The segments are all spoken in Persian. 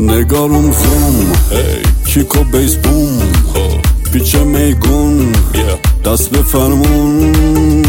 نگارم زوم کیکو بیس بوم پیچه میگون دست به فرمون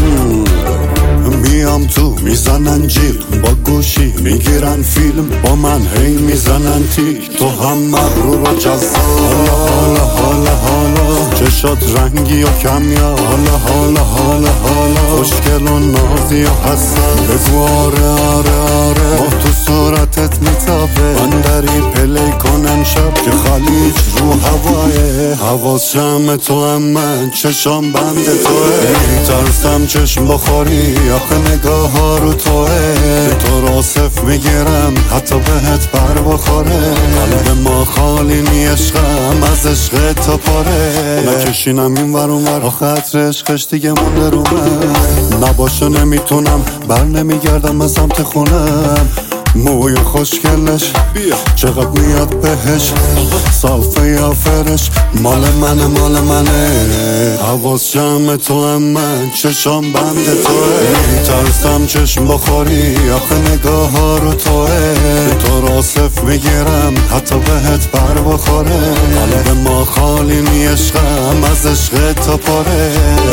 میام تو میزنن جیل با گوشی میگیرن فیلم با من هی میزنن تیک تو هم مغرور و جذاب حالا حالا حالا چشات رنگی و کمیاب حالا حالا حالا حالا خوشگل و نازی و حسن بگو آره آره آره ما تو صورتت میتابه من داری پلی کنم شب که خلیج رو هوایه حواس جمع تو هم من چشام بند توه میترسم چشم بخوری آخه نگاه ها رو توه تو را صف میگیرم حتی بهت بر بخوره قلب ما خالی نی عشقم از عشق تا پاره نکشینم این ور اون ور آخه عطر عشقش دیگه مونده رو من نباشه نمیتونم بر نمیگردم از سمت خونم موی خوشگلش چقدر میاد بهش صافه یا فرش مال منه حواس جمع تو هم من چشام بند توه میترسم چشم بخوری آخه نگاه ها رو توه تو را صف میگیرم حتی بهت بر بخوره قلب ما خالی نی عشقم از عشق تا پاره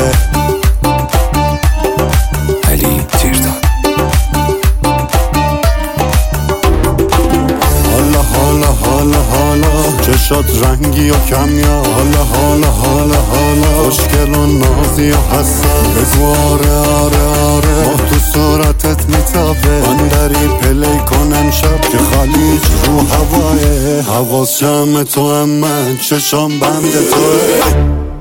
علی تیرداد حالا حالا چشات رنگی و کمیاب حالا حالا حالا حالا خوشگل و نازی و حسن بگو آره آره آره ما تو صورتت میتابه من داری پلی کنم شب که خلیج رو هوایه حواس جمع تو هم من چشام بند توه